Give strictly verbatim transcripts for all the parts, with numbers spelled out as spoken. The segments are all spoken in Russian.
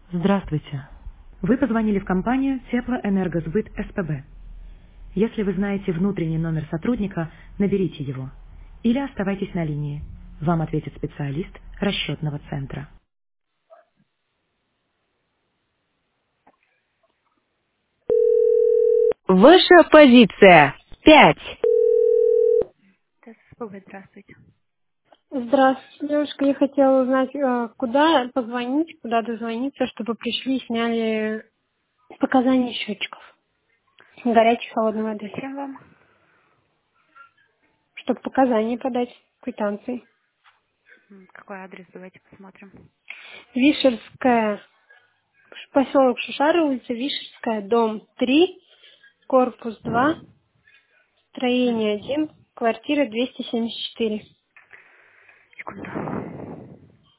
Здравствуйте. Вы позвонили в компанию Теплоэнергосбыт СПБ. Если вы знаете внутренний номер сотрудника, наберите его. Или оставайтесь на линии. Вам ответит специалист расчетного центра. Ваша позиция. Пять. ТСПБ, здравствуйте. Здравствуйте, девушка. Я хотела узнать, э, куда позвонить, куда дозвониться, чтобы пришли и сняли показания счетчиков горячей холодной воды. Зачем вам? Чтобы показания подать, квитанции. М, Какой адрес? Давайте посмотрим. Вишерская, поселок Шушары, улица Вишерская, дом три, корпус два, строение один, квартира двести семьдесят четыре. Секунду.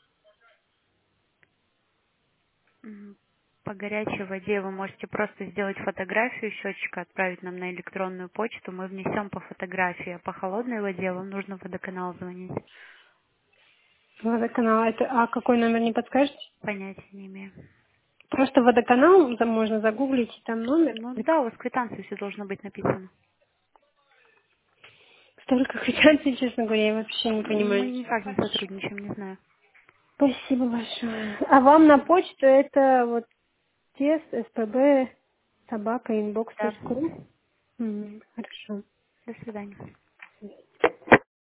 М, По горячей воде вы можете просто сделать фотографию счетчика, отправить нам на электронную почту. Мы внесем по фотографии. А по холодной воде вам нужно в водоканал звонить. Водоканал. Это, а какой номер не подскажете? Понятия не имею. Просто водоканал, там можно загуглить, и там номер. Ну да, у вас в квитанции все должно быть написано. Столько квитанций, честно говоря, я вообще не понимаю. Мы никак не сотрудничаем, не знаю. Спасибо большое. А вам на почту это вот тес, спб, собака, инбокс Да. точка ру? М, Хорошо. До свидания.